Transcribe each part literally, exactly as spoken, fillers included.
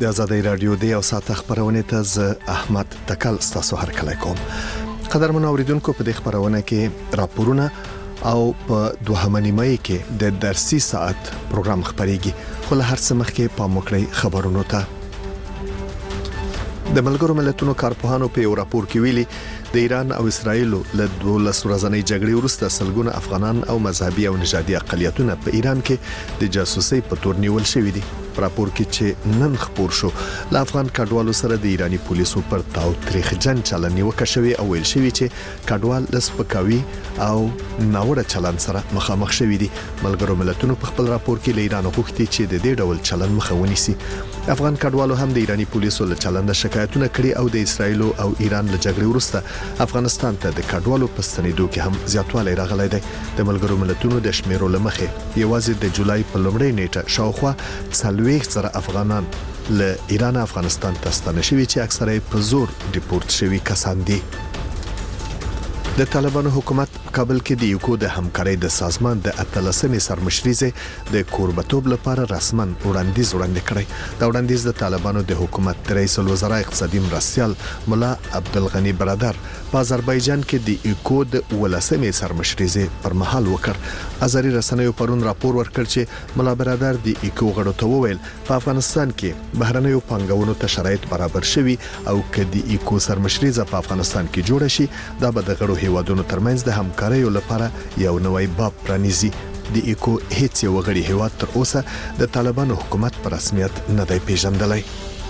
د آزادۍ رادیو د یو ساعت خبرونه ته ز احمد تکل ستاسو هر کله کوم. قدرمن اوریدونکو په دې خبرونه کې راپورونه او په دوهمه نیمه کې د درسي ساعت پروګرام خبريږي. خو له هر څه مخکې په مکړی خبرونو ته د ملګرو ملتونو کارپوهانو په یو راپور کې ویلي د ایران او اسرایل له دولس ورځنۍ جګړې وروسته سلګونه افغانان او مذهبي او نژادي اقلیتونه په ایران کې د جاسوسي په تور نیول شوی دي. په راپور کې چې نن خبر شو له افغان کډوالو سره د ایرانی پولیسو پر تاو تاریخ جن چلن نیوکه شوی او ویل شوی چې کډوال د سپکاوي او ناوړه چلن سره مخامخ شوی دي. ملګرو ملتونو په خپل راپور کې له ایران غوښتي چې د دې ډول چلن مخه ونیسي. افغان کډوالو هم د ایرانی پولیسو له چلن د شکایتونه کړي او د اسرایل او ایران له جګړې وروسته افغانستان ته د کډوالو په ستنېدو کې هم زیاتوالی راغلی دی. د ملګرو ملتونو د شمیرو لمخه یوازې د جولای په لومړۍ نیټه شاوخوا څلوېښت زره افغانان له ایران افغانستان ته ستنه شوي چې اکثره په زور ډیپورت شوي کسان دي. د طالبانو حکومت کابل کې د یوکو د همکارۍ د سازمان د اتلسمې سرمشريزه د کوربتوب لپاره رسمن وړاندیز وړاندې کړی. دا وړاندیز د طالبانو د حکومت رئیس الوزرا اقتصادي مرستيال مولا عبدالغنی برادر په آذربایجان کې د یوکو د ولسمې سرمشريزه پر مهال وکړ. ازاري رسنیو پرون راپور ورکړ چې مولا برادر د یوکو غړو ته وویل په افغانستان کې بهرنیو پانګونو ته شرایط برابر شوي او کله د یوکو سرمشريزه په افغانستان کې جوړه شي دا به د غړو هیوادونو ترمنځ د همکارۍ لپاره یو نوی باب پرانیزي. د یوکو هیڅ یو غړي هیواد تر اوسه د طالبانو حکومت په رسمیت نه دی پیژندلی.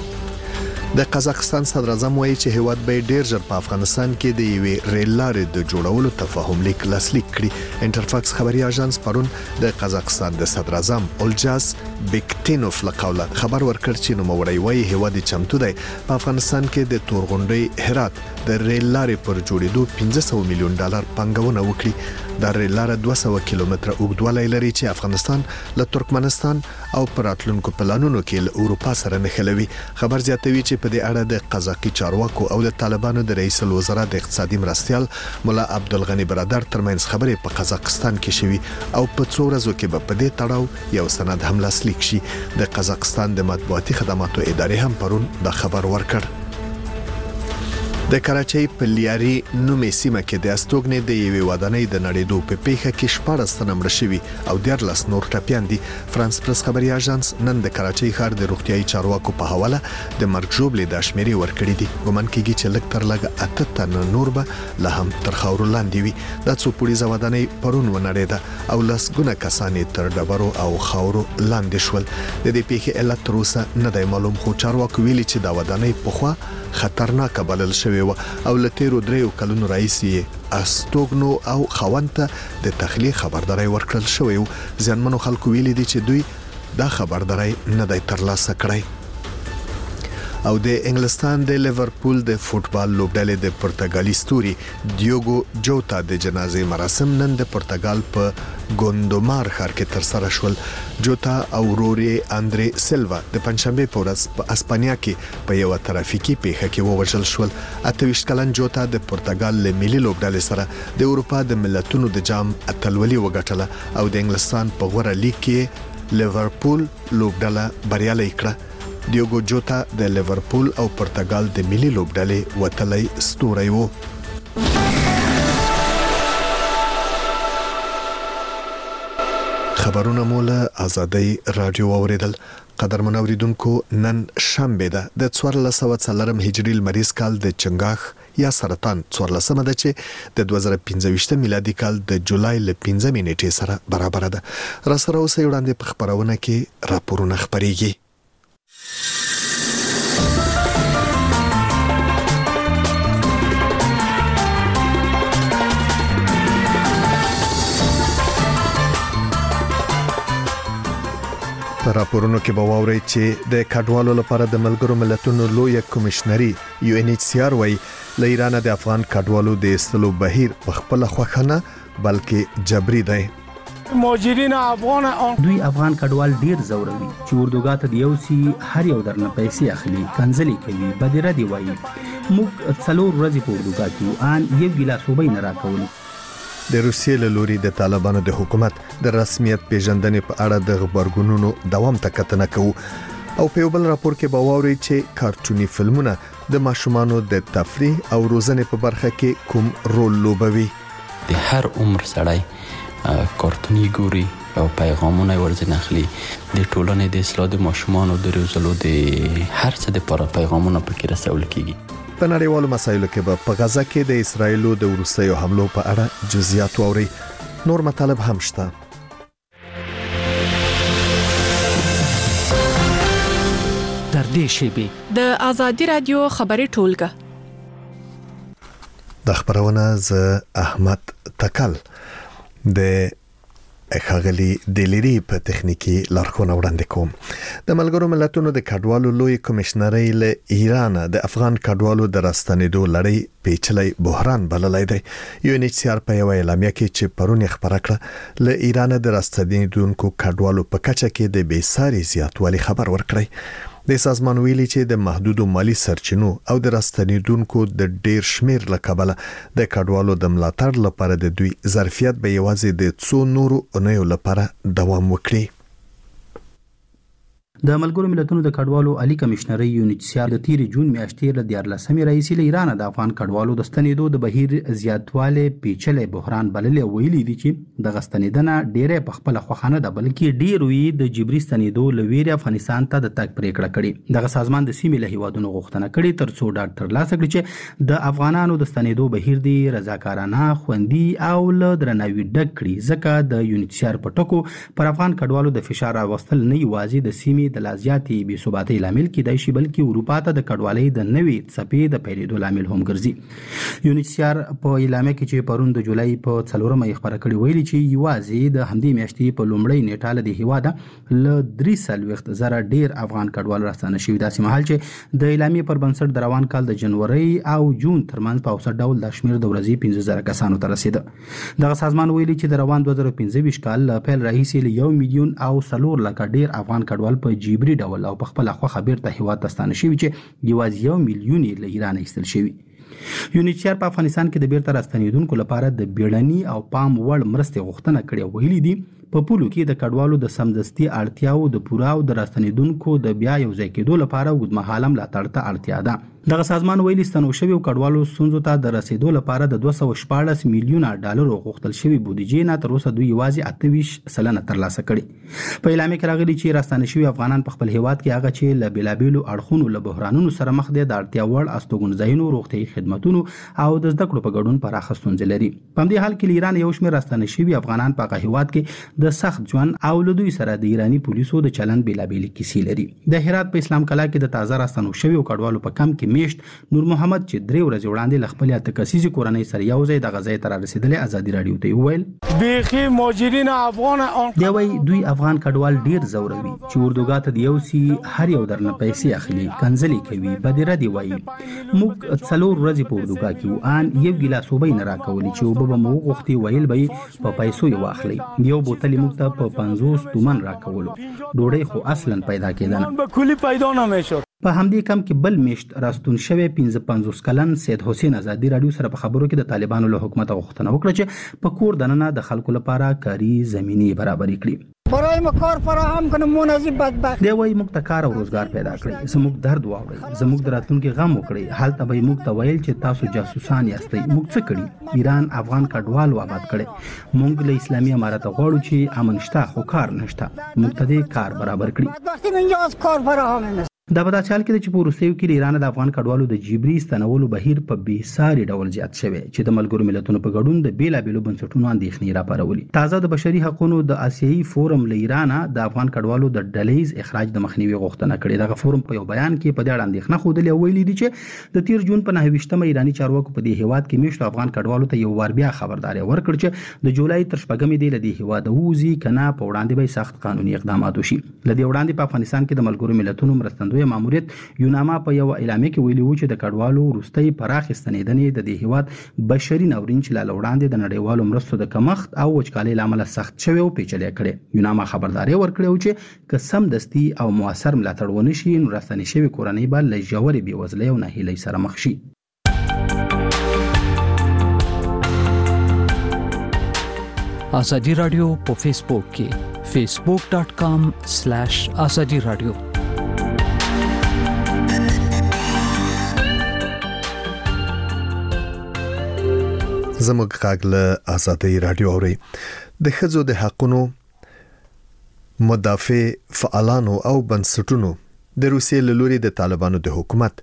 د قزاقستان صدر اعظم وایي چې هیواد به ډیر ژر په افغانستان کې د یوې ریل لارې د جوړولو تفاهم لیک لاسلیک کړي. انټرفاکس خبري اژانس پرون د قزاقستان د صدر اعظم اولجاز بیکټینوف له قوله خبر ورکړ چې نوموړی وایي هیواد چمتو دی په افغانستان کې د تورغونډۍ هرات د ریل لارې پر جوړېدو پنځه سوه میلیون ډالر پانګونه وکړي. دا ریل لار دوه سوه کیلومتره اوږدوالی لري چې افغانستان له ترکمنستان او پراتلونکو پلانونو کې له اروپا سره نښلوي. خبر زیاتوي چې په دې اړه د قزاقي چارواکو او د طالبانو د رئیس الوزرا د اقتصادي مرستيال مولا عبدالغنی برادر ترمنځ خبرې په قزاقستان کې شوي او په څو ورځو کې به په دې تړاو یو سند هم لاسلیک شي. د قزاقستان د مطبوعاتي خدماتو ادارې هم پرون دا خبر ورکړ. د کراچۍ په لیاري نومې سیمه کې د استوګنې د یوې ودانۍ د نړېدو په پیښه کې شپاړس تنه مړه شوي او دیارلس نور ټپیان دي. فرانس پرس خبري اژانس نن د کراچۍ ښار د روغتيایي چارواکو په حواله د مرګ ژوبلې د شمیرې ورکړې دي. ګومان کېږي چې لږ تر لږه اته تنه نور به لا هم تر خاورو لاندې وي. دا څو پوړیزه ودانۍ پرون ونړېده او لسګونه کسان تر ډبرو او خاورو لاندې شول. د دې پیښې علت تر اوسه نه دی معلوم خو چارواکو ویلي چې دا ودانۍ پخوا خطرناک بلل شوی و او لتیرو دریو کلونو رئیس یې استوګنو او خوانته د تخلیق خبرداري ورکړل شوی و. ځانمنو خلکو ویلي دي چې دوی دا خبرداري نه دی ترلاسه کړی. او د انګلستان د لیورپول د فوتبال لوبډلې د پرتګالي ستوري دیوګو جوتا د جنازې مراسم نن د پرتګال په ګوندومار ښار کې تر سره شول. جوتا او روري اندري سیلوا د پنځشنبه په ورځ په اسپانیا کې په یو ترافیکي پیښه کې ووژل شول. اته ویشت کلن جوتا د پرتګال له ملي لوبډلې سره د اروپا د ملتونو د جام اتلولي وګټله او د انګلستان په غوړه لیګ کې لیورپول لوبډله بریالي کړه. دیوګو جوتا د لیورپول او پرتګال د ملي لوبډلې وتلی ستوری وو. خبرونه مولا آزادۍ رادیو اوریدل. قدرمن اوریدونکو نن شنبه ده د څوارلس سوه څلورم هجري لمریز کال د چنګاښ یا سرطان څوارلسمه ده چې د دوه زره پنځه ویشت میلادي کال د جولای له پنځمې نیټې سره برابر ده. را سره اوسئ وړاندې په خبرونه کې راپورونه خبريږي. په راپورونو کې به واورئ چې د کډوالو لپاره د ملګرو ملتونو لوی کمشنري یو ان ایچ سی آر وايي له ایران د افغان کډوالو د استلو بهیر په خپل خوښنه بلکې جبري دی. مهاجرین افغان دوی افغان کډوال ډیر زوروي چې اردوګا ته دیو سي هر یو درنه پیسې اخلي کنځلي کوي بدره دی وایي موږ څلور ورځې په اردوګا کې ان یو ګیلاس وبې نه راکول. د روسیې له لوري د طالبانو د حکومت د رسمیت پیژندنې په اړه د خبرګونونو دوام ته کتنه کوو. او په یو بل راپور کې به واوري چې کارټوني فلمونه د ماشومانو د تفریح او روزنې په برخه کې کوم رول لوبوي. د هر عمر سړی کارټوني ګوري او پیغامونه ورځنی اخلي. د ټولنې د اصلاح د ماشومانو د روزلو د هر څه لپاره پیغامونه پکې رسول کیږي. په نړیوالو مسایلو کې به په غزا کې د اسرایلو د وروستیو حملو په اړه جزئیات واوري. نور مطالب هم شته. تر دې شیبې د ازادي رادیو خبري ټولګه د خبرونه ز احمد تکل د خاغلی دلیری په تخنیکی لارښوونه وړاندې کوم. د ملګرو ملتونو د کډوالو لوی کمشنري له ایران د افغان کډوالو د راستنېدو لړۍ پیچلي بحران بللای دی. یو ان ایچ سی آر په یو اعلامیه کې چې پرون خبره کړه له ایران د راستنېدونکو کډوالو په کچه کې د بیساري زیاتوالي خبر ورکړی. د سازمان ویلي چې د محدودو مالی سرچینو او د راستنېدونکو د ډیر شمیر لکبله د کډوالو د ملاتړ لپاره د دوی ظرفیت به یوازې د څو نورو اونیو لپاره دوام وکړي. د ملګرو ملتونو د کډوالو عالی کمشنري یو ان ایچ سی آر د تیر جون میاشتې له دیارلسمې راهیسې له ایران د افغان کډوالو د ستنېدو د بهیر زیاتواله پیچلې بحران بللې ویلي دي چې د غستنیدنه ډېرې په خپل خوخانه د بلکې ډېر وی د جبري ستنېدو لویری افغانستان ته د تک پریکړه کړې. دغه سازمان د سیمې له هیوادونو غوښتنه کړې ترڅو ډاکټر لاس کړي چې د افغانانو د ستنېدو بهیر دی رضاکارانه خوندي او له درناوي ډک کړي. ځکه د یو ان ایچ سی آر په ټکو پر افغان کډوالو د فشار راوستل نه یوازې د سیمې د لازیاتي بې ثباتۍ لامل کېدای شي بلکې اروپا ته د کډوالۍ د نوې څپې د پیلېدو لامل هم ګرځي. یو ان ایچ سی آر په اعلامیه کې چې پرون د جولای په څلورمه یې خبره کړې ویلي چې یوازې د همدې میاشتې په لومړۍ نیټه له هیواده له درې څلوېښت زره ډېر افغان کډوال راستانه شوي. داسې مهال چې د اعلامیې پر بنسټ د روان کال د جنورۍ او جون ترمنځ په اوسط ډول د شمېر د ورځې پنځه زره کسانو ته رسیده. دغه سازمان ویلي چې د روان دوه زره پنځه ویشت کال له پیل راهیسې له یو میلیون او څلور لکه ډېر افغان کډوال په جبري ډول او په خپل خوخه بیرته هیواد ته ستانه شوي چې یوازې یو میلیون له ایران ایستل شوي. یو ان ایچ سی آر په افغانستان کې د بیرته راستنېدونکو لپاره د بیړني او پام وړ مرستې غوښتنه کړې. ویلي دي په پولو کې د کډوالو د سمدستي اړتیاو د پوره او د راستنېدونکو د بیا یو ځای کېدو لپاره اوږدمهاله ملاتړ ته اړتیا ده. دغه سازمان ویلي ستنو شوي کډوالو ستونزو ته د رسیدو لپاره د دوه سوه شپاړس میلیونه ډالرو غوښتل شوي بودیجې نه تر اوسه دوی یوازې اته ویشت سلنه ترلاسه کړي. په اعلامیه کې راغلي چې راستانه شوي افغانان په خپل هیواد کې هغه چې له بېلابېلو اړخونو له بحرانونو سره مخ دي د اړتیا وړ استوګنځایونو روغتیايي خدماتونو او د زده کړو په ګډون پراخه ستونزې لري. په همدې حال کې له ایران یو شمېر راستانه شوي افغانان په هغه هیواد کې د سخت ژوند او له دوی سره د ایراني پولیسو د چلند بېلابېلې کیسې لري. د هرات په اسلام کلا کې د تازه راستانو شوي کډوالو په کم کې میشت نور محمد چې درې ورځې وړاندې له خپلې اته کسیزې کورنۍ سره یو ځای دغه ځای ته رارسېدلی ازادي راډیو ته وویل بیخي مهاجرین افغان دی وایي دوی افغان کډوال ډېر ځوروي چې اردوګاه ته د یو سي هر یو درنه پیسې اخلي کنځلې کوي بدیره دی وایي موږ څلور ورځې په اردوګاه کې وو ان یو ګیلاس اوبه یې نه راکولې چې اوبه به مو وغوښتې ویل به یې په پیسو یې واخلئ یو بوتل یې موږ ته په پنځوس تومن راکولو ډوډۍ خو اصلا پیدا کېده نه به کلی پیدا نمیشد. په همدې کم کې بل میشت راستون شوی پنځه پنځوس کلن سید حسین ازادي راډیو سره په خبرو کې د طالبانو له حکومت غوښتنه وکړه چې په کور دننه د خلکو لپاره کاري زمینې برابرې کړي. برای ما کار فراهم کنه مناسب بدبخت دی وایي موږ ته کار او روزګار پیدا کړئ زموږ درد واورئ زموږ د راتلونکي غم وکړئ هلته به موږ ته ویل چې تاسو جاسوسان یاستئ موږ څه کړي ایران افغان کډوال آباد کړي موږ له اسلامي امارت غواړو چې امن شته خو کار نشته موږ ته دې کار برابر کړي. وقتی اینجا از کار فراهم نیست دا په داسې حال کې چې په وروستیو کې د ایران د افغان کډوالو د جبري ستنولو بهیر په بېساري ډول زیات شوی چې د ملګرو ملتونو په ګډون د بېلابېلو بنسټونو اندېښنې راپارولي. تازه د بشري حقوقو د آسیایي فورم له ایران د افغان کډوالو د ډلهیز اخراج د مخنیوي غوښتنه کړې. دغه فورم په یو بیان کې په دې اړه اندېښنه ښودلې او ویلي دي چې د تیر جون په نهه ویشتمه ایراني چارواکو په دې هیواد کې میشتو افغان کډوالو ته یو وار بیا خبرداری ورکړ چې د جولای تر شپږمې دی له دې هیواده ووځي که نه په وړاندې به سخت قانوني اقدامات وشي. له دې وړاندې په افغانستان کې د ملګرو ملتونو مرستندوی ماموریت یوناما په یو اعلامیه کې ویلي و چې د کډوالو وروستۍ پراخې ستنېدنې د دې هیواد بشري ناورین چې له وړاندې د نړیوالو مرستو د کمښت او وچکالۍ له امله سخت شوی او پیچلی کړی. یوناما خبرداری ورکړی و چې که سمدستي او موثر ملاتړ ونه شي نو راستنې شوې کورنۍ به له ژورې بېوزلۍ او ناهیلۍ سره مخ شي. ازادي راډیو په فیسبوک کې facebook.com slash ازادي راډیو زموږ غږ له آزادۍ رادیو اوري. د ښځو د حقونو مدافع فعالانو او بنسټونو د روسیې له لوري د طالبانو د حکومت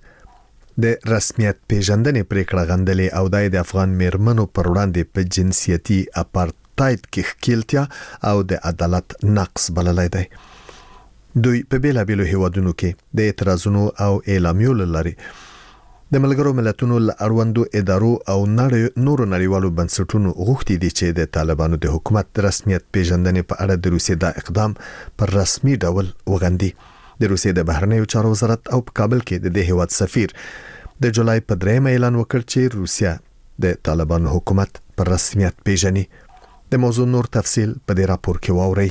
د رسمیت پیژندنې پریکړه غندلې او د افغان میرمنو پر وړاندې په جنسیتي اپارټاید کې ښکیلتیا او د عدالت نقص بللی دی. دوی په بیلابیلو هیوادونو کې د اعتراضونو او اعلامیو لري د ملګرو ملتونو له اړوندو ادارو او نړۍ نورو نړیوالو بنسټونو غوښتي دي چې د طالبانو د حکومت رسمیت پیژندنې په اړه د روسیې د اقدام پر رسمي ډول وغندي. د روسیې د بهرنیو چارو وزارت او په کابل کې د دې هیواد سفیر د جولای په درېیمه اعلان وکړ چې روسیه د طالبانو حکومت پر رسمیت پیژني. د موضوع نور تفصیل په دې راپور کې واورئ.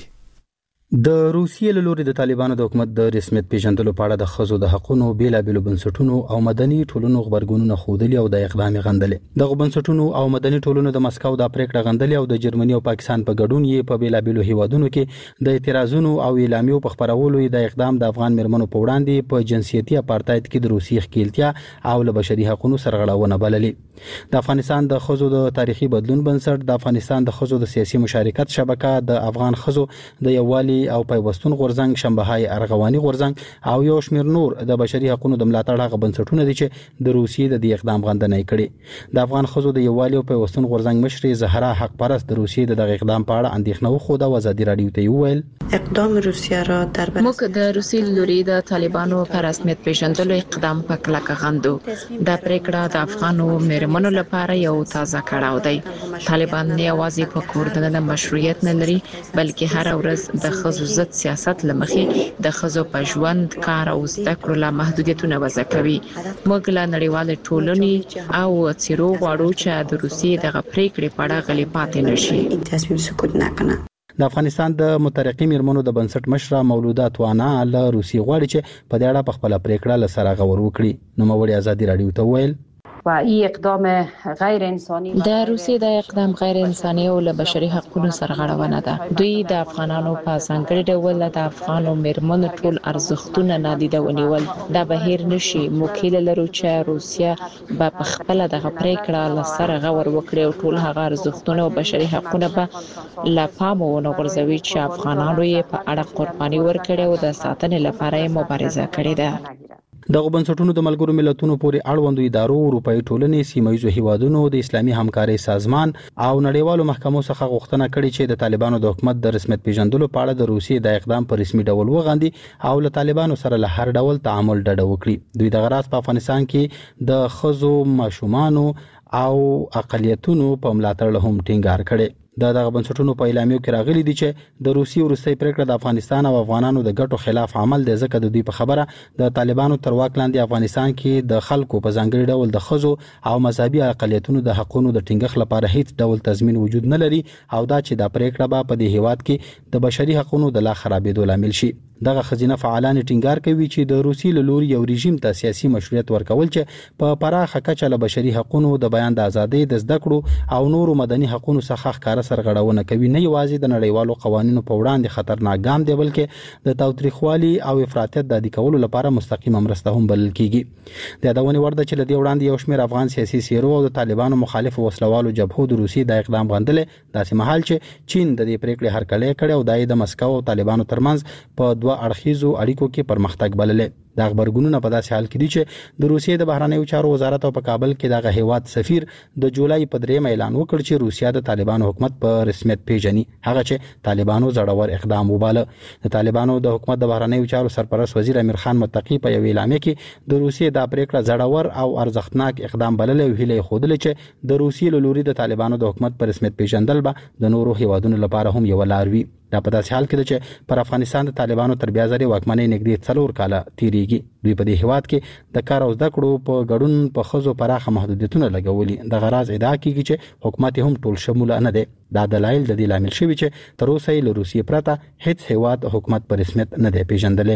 د روسیې له لوري د طالبانو د حکومت د رسمیت پیژندلو په اړه د ښځو د حقونو بیلابیلو بنسټونو او مدني ټولنو خبرګونونه ښودلي او د اقدام غندلې. دغه بنسټونو او مدني ټولنو د مسکو د پریکړه غندلې او د جرمني او پاکستان په ګډون یې په بیلابیلو هیوادونو کې د اعتراضونو او اعلامیو په خبرولو د اقدام د افغان میرمنو په وړاندې په جنسیتي اپارټاید کې د روسیې ښکیلتیا او له بشري حقوقو سرغړونه بللې. د افغانستان د ښځو د تاریخي بدلون بنسټ، د افغانستان د ښځو د سیاسي مشارکت شبکه، د افغان ښځو د یووالي او پیوستون غورځنګ، شنبه‌های ارغواني غورځنګ او یو شمېر نور د بشري حقوقو د ملاتړ هغه بنسټونه دي چې د روسیې د دې اقدام غندنه کړې. د افغان ښځو د یووالي او پیوستون غورځنګ مشري زهرا حق پرست د روسیې د دغه اقدام په اړه اندېښنه وښوده او آزادي رادیو ته وویل اقدام روسیه را در موږ د روسیې لوري د طالبانو پر رسمیت پیژندلو اقدام په کلکه غندو. دا پریکړه د افغانو میرمنو لپاره یو تازه کړاو دی. طالبان نه یوازې په کور دننه مشروعیت نه لري بلکې هر ورځ د ښځو ضد سیاست لمخې د ښځو په ژوند، کار او زده کړو له محدودیتونو وضع کوي. موږ له نړیوال ټولنې او څیرو غواړو چې د روسیې دغه پریکړې په اړه غلي پاتې نشي. تصمیم سکوت نکنه. د افغانستان د مترقی میرمنو د بنسټ مشره مولوده توانه له روسیې غواړي چې په دې اړه په خپل پریکړه له سره غور وکړي. نو موري آزادي رادیو ته ویل و این اقدام غیر انسانی د روسیې د اقدام غیر انساني او له بشري حقوقو سرغړونه ده. دوی د افغانانو په ځانګړي ډول د افغانو میرمنو ټول ارزښتونه نادیده ونیول. دا بهیر نشي. موږ لرو چې روسیه به په خپل دغه پریکړه له سره غور وکړي او ټول هغه ارزښتونه او بشري حقوقونه به لا پام ونغورځوي چې افغانانو یې په اړه قرباني ورکړي او د ساتنې لپاره یې مبارزه کړې ده. دغه بنسټونو د ملګرو ملتونو پورې اړوندو ادارو، اروپאי ټولنې، سیمه‌ییزو هیوادونو، د اسلامي همکارۍ سازمان او نړیوالو محکمو څخه غوښتنه کړې چې د طالبانو د حکومت د رسمیت پیژندلو په اړه د روسیې د اقدام په رسمي ډول وغندي او له طالبانو سره له هر ډول تعامل ډډه وکړي. دوی دغه راز په افغانستان کې د ښځو، ماشومانو او اقلیتونو په ملاتړ هم ټینګار کړي. د دغه بنسټونو په اعلامیو کې راغلي دي چې د روسیې وروستۍ پریکړه د افغانستان او افغانانو د ګټو خلاف عمل دی، ځکه د دوی په خبره د طالبانو تر واک لاندې افغانستان کې د خلکو په ځانګړي ډول د ښځو او مذهبي اقلیتونو د حقوقو د ټینګښت لپاره هیڅ ډول تضمین وجود نه لري او دا چې دا پریکړه به په دې هیواد کې د بشري حقوقو د لا خرابېدو لامل شي. دغه خزینه فعالان ټینګار کوي چې د روسیې له لوري یو رژیم ته سیاسي مشروعیت ورکول چې په پراخه کچه له بشري حقوقو، د بیان د ازادۍ، د زده کړو او نورو مدني حقوقو څخه ښکاره سرغړونه کوي. نه یوازې د نړیوالو قوانینو په وړاندې خطرناک ګام دی بلکې د تاوتریخوالي او افراطیت د عادي کولو لپاره مستقیمه مرسته هم بلل کیږي. د یادونې وړ ده چې له دې وړاندې یو شمېر افغان سیاسي څیرو او د طالبانو مخالف وسلوالو جبهو د روسیې د اقدام غندلې، داسې مهال چې چین د دې پریکړې هرکلی کړی او د مسکو او طالبانو ترمنځ په دوه اړخیزو اړیکو کې پرمختګ بللې. د خبرګونونو په داسې حال کې دي چې د روسیې د بهرنیو چارو وزارت او په کابل کې دغه هیواد سفیر د جولای په درېیمه اعلان وکړ چې روسیه د طالبانو حکومت په رسمیت پیژني، هغه چې طالبانو زړور اقدام وباله. د طالبانو د حکومت د بهرنیو چارو سرپرست وزیر امیر خان متقی په یو اعلامیه کې د روسیې د پریکړه زړور او ارزښتناک اقدام بلل او هیله خوده چې د روسیې له لوري د طالبانو د حکومت په رسمیت پیژندل به د نورو هیوادونو لپاره هم یو لار وي. دا په داسې حال کې ده چې پر افغانستان د طالبانو تر بیا ځلې واکمنۍ نږدې څلور کاله تیریږي. دوی په دې هیواد کې د کار او زده کړو په ګډون په ښځو پراخه محدودیتونه لګولي. دغه راز ادعا کیږي چې حکومت هم ټول شموله نه دی. دا دلایل د دې لامل شوي چې تر اوسه یې له روسیې پرته هیڅ هیواد حکومت په رسمیت نه دی پیژندلی.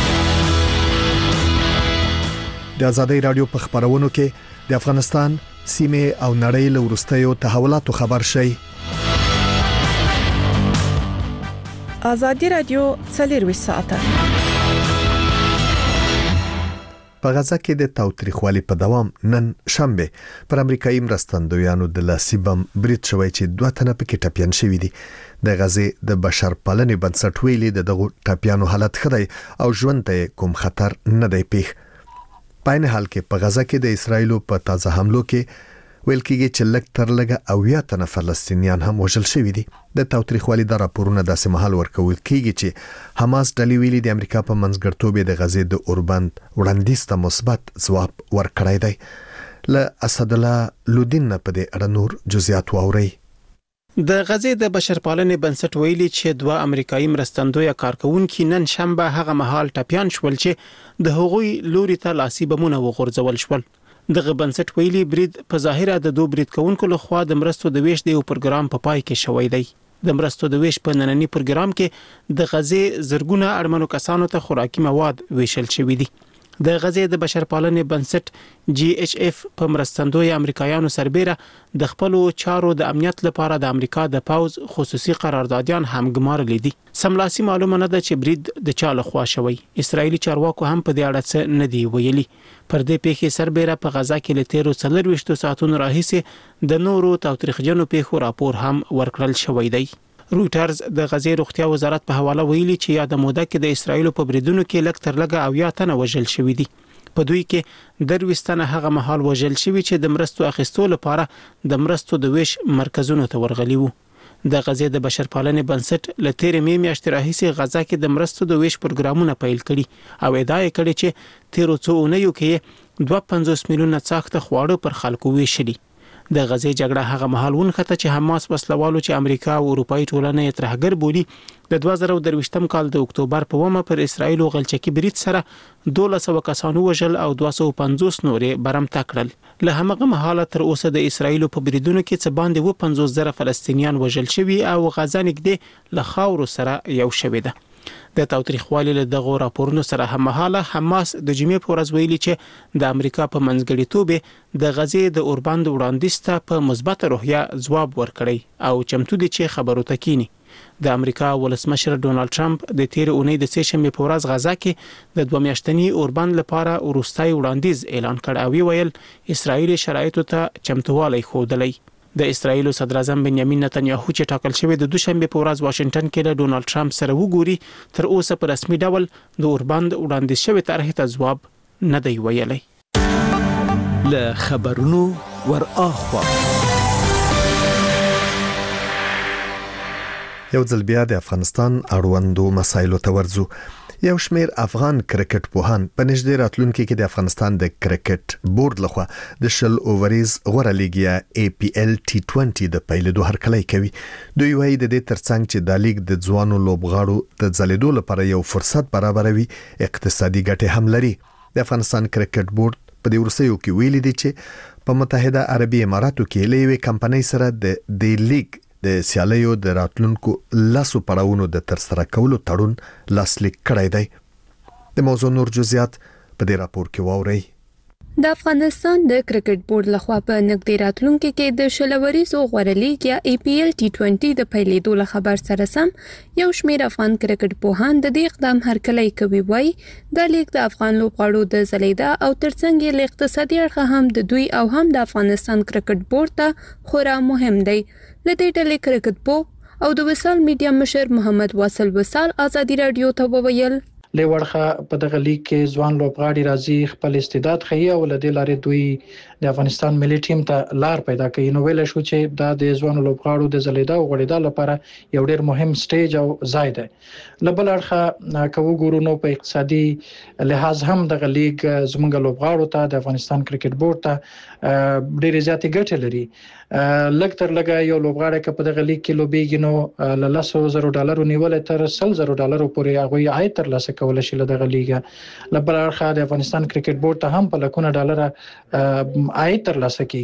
د آزادۍ رادیو په خبرونو کې د افغانستان سیمه او نړۍ له وروستیو تحولاتو خبر شي. آزادی رادیو څلور ساعته په غزا کې د تاوتریخوالي په دوام نن شنبه پر امریکایي مرستندویانو د لاسي بم برید شوی چې دوه تنه پکې ټپیان شوي دي. د غزې د بشرپالنې بنسټ ویلي د دغو ټپیانو حالت ښه دی او ژوند ته کوم خطر نه دی پیښ. په عین حال کې په غزا کې د اسرایلو په تازه حملو کې ویل کېږي چې لږ تر لږه اویا تنه فلسطینیان هم وژل شوي دي. د تاوتریخوالي د راپورونه داسې مهال ورکول کېږي چې حماس ډلې ویلي د امریکا په منځګړیتوب د غزې د اوربند وړاندیز ته مثبت ځواب ورکړی دی. له اسدالله لودین نه په دې اړه نور جزئیات واورئ. د غزې د بشرپالنې بنسټ ویلي چې دوه امریکایي مرستندوی کارکونکي نن شنبه هغه مهال ټپیان شول چې د هغوی لوري ته لاسي بمونه وغورځول شول. دغه بنسټ ویلي برید په ظاهره د دوه برید کوونکو لخوا د مرستو د ویش د یو پروګرام په پای کې شوی دی. د مرستو د ویش په نننی پروګرام کې د غزې زرګونه اړمنو کسانو ته خوراکي مواد ویشل شوی دي. د غزې د بشرپالنې بنسټ جی ایچ اف په مرستندوی امریکایانو سربېره د خپل چارو د امنیت لپاره د امریکا د پاوز خصوصي قراردادیان هم ګمارلې دي. سملاسي معلومه نه ده چې برید د چا لخوا شوی. اسرایلی چارواکو هم په دې اړه څه نه دی ویلي. پر دې پیښې سربېره په غزا کې له تیرو څلور ویشتو ساعتونو راهیسې د نورو تاوتریخجنو پیښو راپور هم ورکړل شوی دی. رویټرز د غزې روغتیا وزارت په حواله ویلي چې یا د موده کې د اسرایل په بریدونو کې لږ تر لږه اویا تنه وژل شوي دي. په دوی کې درویشت تنه هغه مهال وژل شوي چې د مرستو اخیستو لپاره د مرستو د ویش مرکزونو ته ورغلي وو. د غزې د بشرپالنې بنسټ له تیرې مې میاشتې راهیسې غزا کې د مرستو د ویش پروګرامونه پیل کړي او ادعا یې کړې چې تیرو څو اونیو کې دوه پنځوس میلیونه څاښته خواړه پر خلکو ویشلي. د غزې جګړه هغه مهال ونخته چې حماس وسلوالو چې امریکا او اروپאי ټولنه یې ترهګر بولي د دوه زره درویشتم کال د اکتوبر په ومه پر اسرایل او غلچکی برید سره دولس سوه کسانو وژل او دوه سوه پنځوس نورې برمته کړل. له همغه مهاله تر اوسه د اسرایل په بریدونو کې څه باندې و پنځوس زره فلسطینیان وژل شوي او غزا نږدې له خاورو سره یو شوې ده. د تاوتریخوالي له دغه راپورونو سره هممهاله حماس د جمعې په ورځ ویلي چې د امریکا په منځګړیتوب د غزې د اوربند وړاندیز ته په مثبت روحیه ځواب ورکړی او چمتو دي چې خبرو ته کینی. د امریکا ولسمشر ډونالد ټرمپ د تیر اونۍ د سه شنبې په ورځ غزا کې د دوه میاشتني اوربند لپاره وروستي وړاندیز اعلان کړ او ویل اسرایل شرایطو ته چمتووالی ښودلی. د اسرایل صدر اعظم بنیامین نتنیاهو چې ټاکل شوی د دوشنبه په ورځ واشنگټن کې له ډونالد ټرمپ سره وګوري تر اوسه په رسمي ډول د اوربند وړاندیز شوی طرح ته ځواب نه دی ویلی. له خبرونو ور اخوا یو ځل بیا د افغانستان اړوندو مسایلو ته ورځو. یو شمیر افغان کرکټ پوهان په نږدې راتلونکي کې د افغانستان د کرکټ بورډ لخوا د شل اووریز غوره لیګ یا ای پی ایل ټي بیست د پیلېدو هرکلی کوي. دوی وایي د دې ترڅنګ چې د لیګ د ځوانو لوبغاړو د ځلیدو لپاره یو فرصت برابروي اقتصادي ګټې هم لري. د افغانستان کرکټ بورډ په دې ورسېو کې ویلي دي چې په متحده عربي اماراتو کې له یوې کمپنۍ سره د دې لیګ د سیالیو د راتلونکو لاسو پړاوونو د ترسره کولو تړون لاسلیک کړی دی. د موضوع نور جزئیات په دې راپور کې واورئ. د افغانستان د کرکټ بورډ لخوا په نږدې راتلونکي کې د شلوريزو غوړه لیګ یا ای پی ایل ټي بیست د پیلېدو له خبر سره سم یو شمېر افغان کرکټ پوهان د دې اقدام هرکلی کوي. وایي د لیګ د افغان لوبغاړو د ځلیدا او ترڅنګ یې اقتصادي اړخ هم د دوی او هم د افغانستان کرکټ بورډ ته خورا مهم دی. لدې ډلې کرکټ پو او د وصال میډیا مشر محمد واصل وصال ازادي رادیو ته وویل لورخه په دغه لیګ کې ځوان لوبغاړي راځي خپل استعداد ښیي او لدې لارې دوی د افغانستان ملي ټیم ته لار پیدا کوي. نو ویل شو چې دا د ځوان لوبغاړو د ځلیدا او غوړېدا لپاره یو ډېر مهم سټیج او ځای دی. لبل اړخه کوو ګورو نو په اقتصادي لحاظ هم دغه لیګ زموږ لوبغاړو ته د افغانستان کرکټ بورډ ته ډېر زیاتې ګټې لري. لږ تر لږه یو لوبغاړی که په دغه لیګ کې لوبېږي نو له لسو زرو ډالرو نیولې تر سل زرو ډالرو پورې هغوی عاید ترلاسه کولی شي له دغه لیګه. له بل اړخه د افغانستان کرکټ بورډ ته هم په لکونه ډالره عاید ترلاسه کیږي.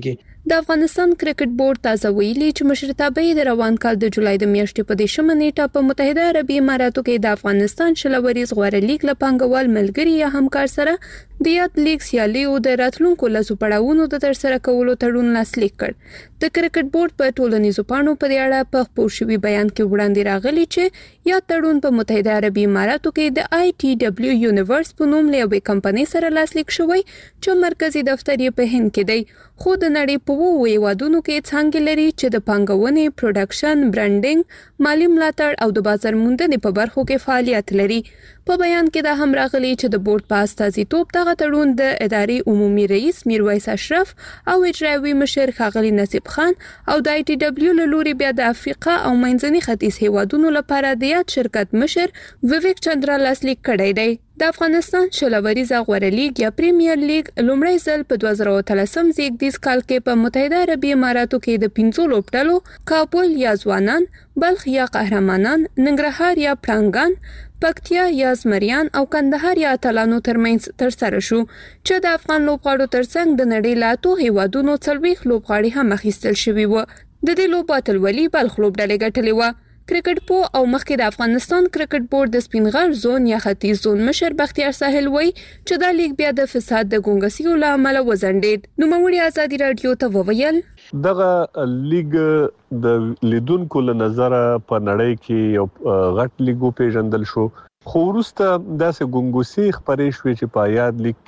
د افغانستان کرکټ بورډ تازه ویلي چې مشرتابه یې د روان کال د جولای د میاشتې په دیشمه نیټه په متحده عربي اماراتو کې د افغانستان شلوريز غوړه لیګ له پنګوال ملګری یا همکار سره د یاد لیګ سیالي او د راتلونکو لاسو پړاوونو د ترسره کولو تړون لاسلیک کړ. د کرکټ بورډ په ټولنیزو پاڼو په اړه په خپور شوی بیان کې وړاندې راغلی چې یا تړون په متحده عربي اماراتو کې د آی ټي ډبلیو یونیورس په نوم له یوې کمپنۍ سره لاسلیک شوی چې مرکزی دفتر یې په هند کې دی. خو د نړۍ په وو هیوادونو کې څنګه لري چې د پنګونې، پروډکشن، برانډینګ، مالی ملاتړ او د بازار موندنې په برخو کې فعالیت لري. په بیان کې دا هم راغلی چې د بورډ په استازیتوب دغه تړون د ادارې عمومي رئیس میرویس اشرف او اجرایوي مشر ښاغلي نصیب خان او د آی ټي ډبلیو له لوري بیا د افریقا او منځني ختیځ هیوادونو لپاره د یاد شرکت مشر ویویک چندرا لاسلیک کړی دی. د افغانستان شلوريزه غوړه لیګ یا پریمیر لیګ لومړی ځل په دوه زره اتلسم زیږدیز کال کې په متحده عربي اماراتو کې د پنځو لوبډلو کابل یا ځوانان، بلخ یا قهرمانان، ننګرهار یا پړانګان، پکتیا یا زمریان او کندهار یا اتلانو ترمنځ ترسره شو چې د افغان لوبغاړو ترڅنګ د نړۍ له اتو هیوادونو څلوېښت لوبغاړي هم اخیستل شوي وو. د دې لوبو اتلولي بلخ لوبډلې ګټلې وه. کرکټ پو او مخکې د افغانستان کرکټ بورډ د سپینغر زون یا ختیځ زون مشر بختیار ساحل وایي چې دا لیګ بیا د فساد د ګونګسیو له امله وزنډید. نوموړي ازادي رادیو ته وویل دغه لیګ د لیدونکو له نظر په نړۍ کې یو غټ لیګ پیژندل شو، خو وروسته داسې ګونګسي خبرې شوې چې په یاد لیګ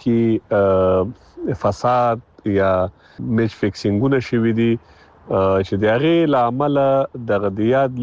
کې فساد یا میچ فکسینګونه شوي دي چې د هغې له امله دغه د یاد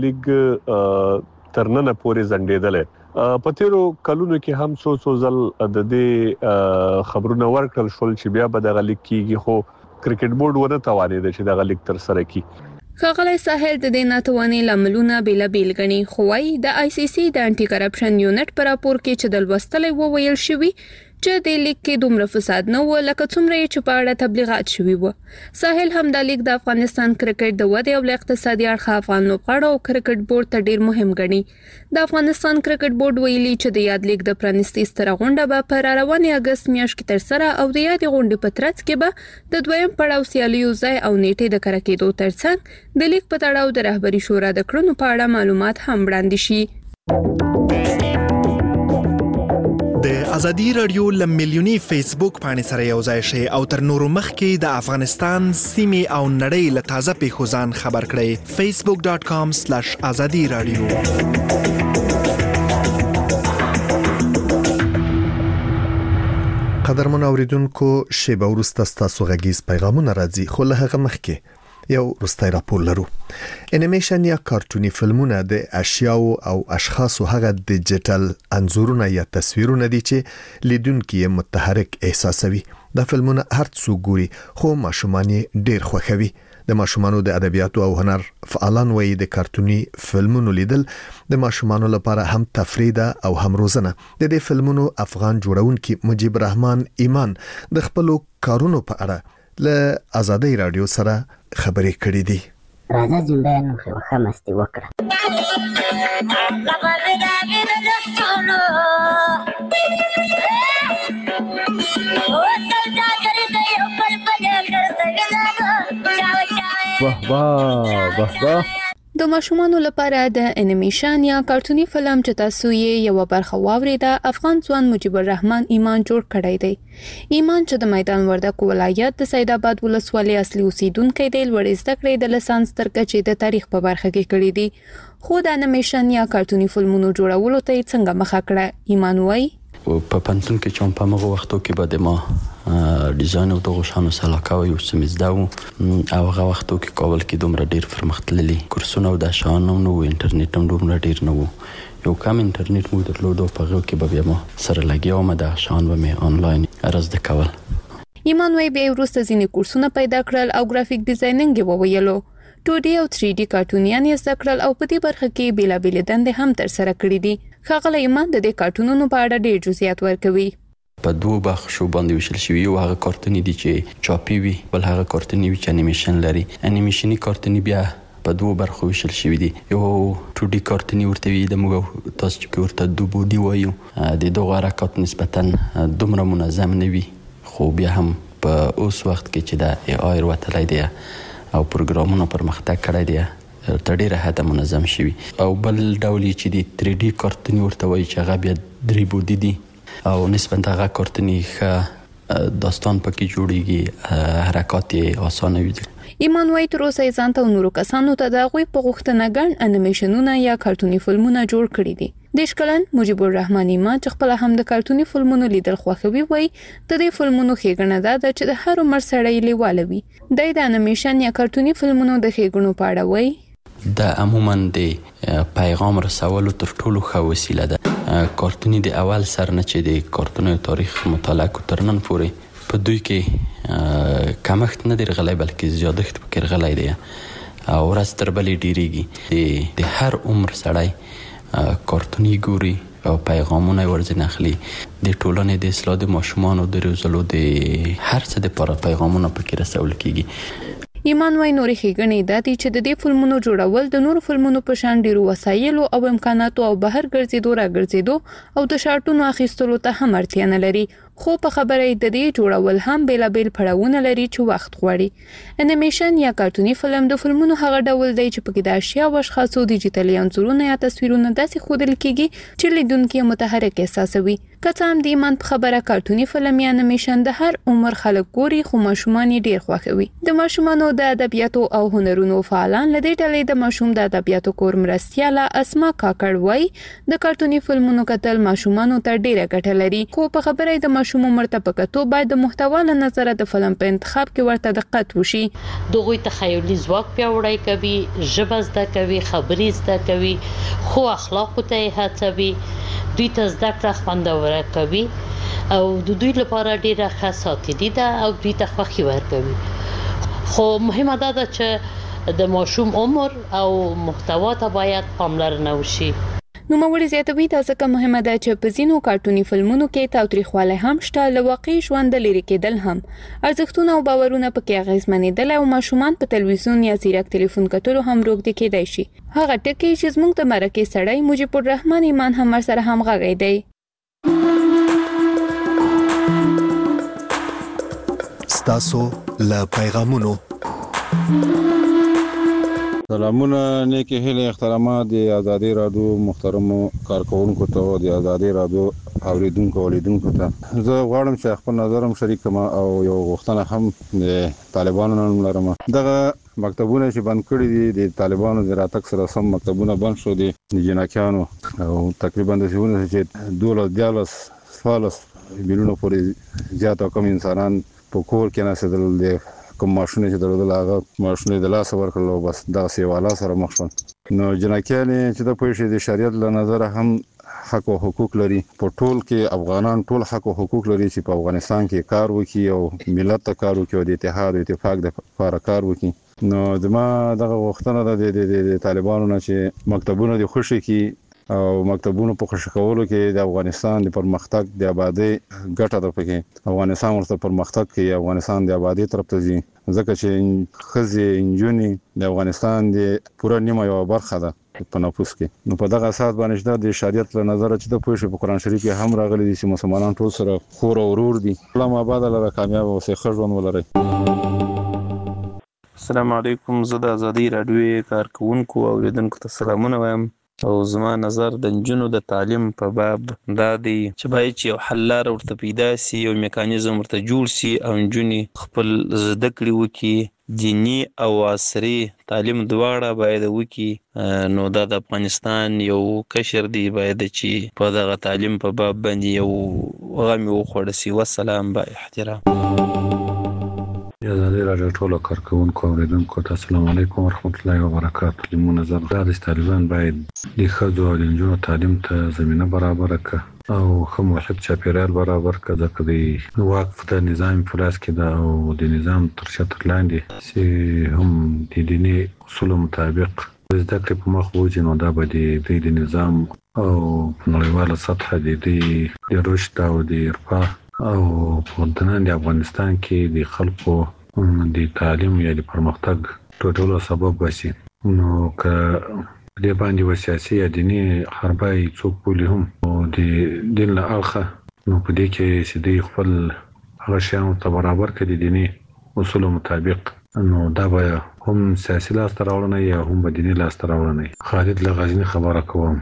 لیګ تر ننه پورې ځنډېدلی. په تیرو کلونو کې هم څو څو ځل د دې خبرونه ورکړل شول چې بیا به دغه لیګ کېږي، خو کرکټ بورډ ونه توانېده چې دغه لیګ ترسره کړي. ښاغلی ساحل د دې ناتوانۍ لاملونه بېلابېل ګڼي، خو وايي د آی سی سی د انټي کرپشن یونټ په راپور کې چې د لوستلی وویل شوي چې د لیګ کې دومره فساد نه و لکه څومره چې په اړه تبلیغات شوي وو. ساحل هم د لیګ د افغانستان کرکټ د ودې او اقتصادي اړخه افغان لوبغاړو او کرکټ بورډ ته ډیر مهم ګڼي. د افغانستان کرکټ بورډ ویلي چې د یاد لیګ د پرانیستي ستره غونډه به په راروانې اګست میاشت کې ترسره او د یادې غونډې په ترڅ کې به د دویم پړاو سیالیو ځای او نیټې د کره کېدو ترڅنګ د لیګ په تړاو د رهبري شورا د کړنو په اړه معلومات هم وړاندې شي. د ازادي رادیو لملیونی فیسبوک باندې سره یو ځای شي او تر نورو مخکې د افغانستان سیمې او نړۍ له تازه پیښو ځان خبر کړئ. فیسبوک ډاٹ کام سلیش ازادي رادیو. قدرمن اوریدونکو، شیبه وروسته ستاسو غږیز پیغامونه راځي، خو له هغه مخکې یو وروستی راپور لرو. انیمیشن یا کارتوني فلمونه د اشیاء او اشخاصو هغه ډیجیټل انځورونه یا تصویرونه دي چې لیدونکي یې متحرک احساسوي. دا فلمونه هر څوک ګوري، خو ماشومان یې ډیر خوښوي. د ماشومانو د ادبیاتو او هنر فعالان وایي د کارتوني فلمونو لیدل د ماشومانو لپاره هم تفریح ده او هم روزنه. د دې فلمونو افغان جوړونکي مجيب رحمان ایمان د خپل کارونو په اړه له ازادي رادیو سره خبرې کړې دي. راځه جمعه نو خو مستی وکړه. واه واه واه واه. د ماشومانو لپاره د انیمیشن یا کارتوني فلم چې تاسو یې یو برخه واوریده افغان ځوان مجيب الرحمن ایمان جوړ کړی دی. ایمان چې د میدان وردګ ولایت د سید آباد ولسوالۍ اصلي اوسیدونکی دی، لوړې زده کړې د لسانس تر کچې د تاریخ په برخه کې کړې دي، خو د انیمیشن یا کارتوني فلمونو جوړولو ته یې څنګه مخه کړه. ایمان وایي په پنځون کې چې په هغه وختو کې به د ما ډیزاین او دغه شانو سلاکه او سمزدا او هغه وختو کې کابل کې دومره ډیر پرمختللي کورسونه او د شانو نو انټرنیټ هم دومره ډیر نه وو. یو کم انټرنیټ مو درلود او په هغه کې به بیا ما سره لګیا وم د شان و مې آنلاین ارزده کول. ایمان وایي بیا وروسته ځینې کورسونه پیدا کړل او ګرافیک ډیزاینینګ یې وویلو. ټو ډي او تھری ډي کارټونیان یې زده کړل او په دې برخه کې بیلابېلې دندې هم ترسره کړې دي. ښاغلی ایمان د دې کارټونونو په اړه ډېر جزئیات ورکوي. په دوه بخشو باندې ویشل شوی، یو هغه کارتوني دي چې چاپی وي، بل هغه کارتوني وي چې انیمیشن لري. انیمیشني کارتوني بیا په دوه برخو ویشل شوی دي. یو ټو ډي کارتوني ورته وي، د موږ تاسو چې ورته دو بودی وایو، د دغه حرکات نسبتا دومره منظم نه وي، خو بیا هم په اوس وخت کې چې د ای آی وروتلی دی او پروګرامونو پرمختګ کړی دی تر ډېره حده منظم شوي او بل ډول یې چې د تری ډي کارتوني ورته وایي چې هغه بیا درې بعدي دي او نسبتا هغه کارتوني ښه داستان پکې جوړیږي، حرکات یې اسانه وي. ایمان وایي تر اوسه یې ځان ته او نورو کسانو ته د هغوی په غوښتنه ګڼ انیمیشنونه یا کارتوني فلمونه جوړ کړي دي. دېرش کلن مجيب الرحمن ایمان چې خپله هم د کارتوني فلمونو لیدل خوښوي وایي د دې فلمونو ښېګڼه دا ده چې د هر عمر سړی لیواله وي. دی د انیمیشن یا کارتوني فلمونو د ښېګڼو په اړه وایي دا عموما د پیغام رسولو تر ټولو ښه وسیله ده. کارتوني د اول سر نه چې د کارتونو تاریخ مطالعه کو تر نن پورې په دوی کې کمښت نه دی رغلی بلکې زیادښت پکې رغلی دی او ورځ تر بلې ډېرېږي. د هر عمر سړی کارتوني ګوري او پیغامونه یې ورځنې اخلي. د ټولنې د اصلاح د ماشومانو د روزلو د هر څه دپاره پیغامونه پکې رسول کېږي. ایمان وایي نورې ښېګڼې دا دي چې د دې فلمونو جوړول د نورو فلمونو په شان ډېرو وسایلو او امکاناتو او بهر ګرځېدو راګرځېدو او د شارټونو اخیستلو ته هم اړتیا نه لري، خو په خبره یې د دې جوړول هم بېلابېل پړاوونه لري چې وخت غواړي. انیمیشن یا کارتوني فلم د فلمونو هغه ډول دی چې پکې د اشیا او اشخاصو ډیجیټلي انځورونه یا تصویرونه داسې ښودل کېږي چې لیدونکي یې متحرک احساسوي. که څه هم د ایمان په خبره کارتوني فلم یا انیمیشن د هر عمر خلک ګوري خو ماشومان یې ډېر خوښوي. د ماشومانو د ادبیاتو او هنرونو فعالان له دې ډلې د ماشوم د ادبیاتو کور مرستیاله اسما کاکړ وایي د کارتوني فلمونو کتل ماشومانو ته ډېره ګټه لري، خو په خبره یې د ماشوم عمر ته په کتو باید د محتوا له نظره د فلم په انتخاب کې ورته دقت وشي. دغوی تخیلي ځواک پیاوړی کوي، ژبه زده کوي، خبرې زده کوي، خو اخلاقو ته یې هڅوي، دوی ته زده کړه خوندوره کوي او د دوی لپاره ډېره ښه ساتلي ده او دوی ته خوښي ورکوي. خو مهمه دا ده چې د ماشوم عمر او محتوا ته باید پاملرنه وشي. نوموړي زیاتوي دا ځکه مهمه ده چې په ځینو کارتوني فلمونو کې تاوتریخوالی هم شته، له واقعي ژونده لرې کېدل هم، ارزښتونه او باورونه پکې اغېزمنېدل او ماشومان په تلویزیون یا ځیرک تلیفون کتلو هم روږدي کېدای شي. هغه ټکي چې زموږ د مرکې سړی مجيب الرحمن ایمان هم ورسره همغږی دی. ستاسو له پیغامونو سلامونه، نیکی هیله، احترامات د ازادي رادیو محترمو کارکونکو ته او د ازادي رادیو اوریدونکو اولیدونکو ته زه غواړم چې خپل نظر هم شریک کړم او یو غوښتنه هم د طالبانو نن لرم. دغه مکتبونه چې بند کړي دي د طالبانو د راتګ سره سم مکتبونه بند شو دي د جنکیانو او تقریبا د څونه چې دولس دیالس فالس بیلونو پورې زیات کم انسانان په کور کې ناسدل دي، کوم ماشونه چې درلودل هغه ماشونه د لاس ورکړل او بس دا سیواله سره مخ شول. نو جنکیان چې د پوه شي د شریعت له نظر هم حق او حقوق لري. په ټول کې افغانان ټول حق او حقوق لري چې په افغانستان کې کار وکړي او ملت ته کار وکړي او د اتحاد او اتفاق د لپاره کار وکړي. نو زما دغه غوښتنه ده د طالبانو نه چې مکتبونه د خوشي کې او مکتبونو په خوشی کولو کې د افغانستان د پرمختګ د آبادی ګټه ده. پکې افغانستان ورته پرمختګ کوي، افغانستان د آبادی طرف ته ځي، ځکه چې خزي انجونی د افغانستان د پوره نیمه یو برخه ده په نفوس کې. نو په دغه اساس باندې د شریعت له نظر چې د پوه شي په قران شریف کې هم راغلي دي چې مسلمانان ټول سره خور او ورور دي. الله آباد لره کامیاب او ښه ژوند ولري. السلام علیکم، زه د ازادي رادیو کارکونکو او اوریدونکو ته سلامونه وایم او زما نظر د نجونو د تعلیم په باب دا دی چې باید چې یو حل لاره ورته پیدا سي، یو میکانیزم ورته جوړ سي او نجونې خپل زده کړې وکړي، دیني او عصري تعلیم دواړه باید وکړي. نو دا د افغانستان یو کشر دی باید چې په دغه تعلیم په باب باندې یو غم وخوړ سي. والسلام، با احترام. یا ازادي رادیو ټولو کارکونکو اوریدونکو ته السلام علیکم ورحمت الله وبرکاته. زموږ نظر دا دی چې طالبان باید د ښځو او د نجونو تعلیم ته زمینه برابره کړه او ښه محیط چاپیریال برابر کړه، ځکه د واک د نظام په لاس کې ده او د نظام تر چتر لاندې چې هم د دیني اصولو مطابق زده کړې په مخ وځي، نو دا به د دوی د نظام او په نړیواله سطحه د دوی د رشد او د ارفاه او په دننه د افغانستان کې د خلکو د تعلیم یا د پرمختګ ټولو سبب بشي. نو که دې باندې و سیاسي یا دیني حربای څوک بولي هم او د دین له اړخه، نو په دې کې چې دوی خپل هغه شیانو ته برابر کړي دیني اصول مطابق نو دا به هم سیاسي لاس تراوړنه یا هم بدینی لاس تراوړنه. خالد لغزنی خبره کوم.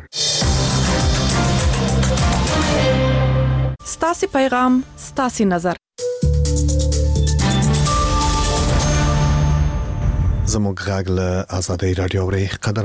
ستاسو پیغام ستاسو نظر. زموږ غږ له آزادۍ رادیو ری قدر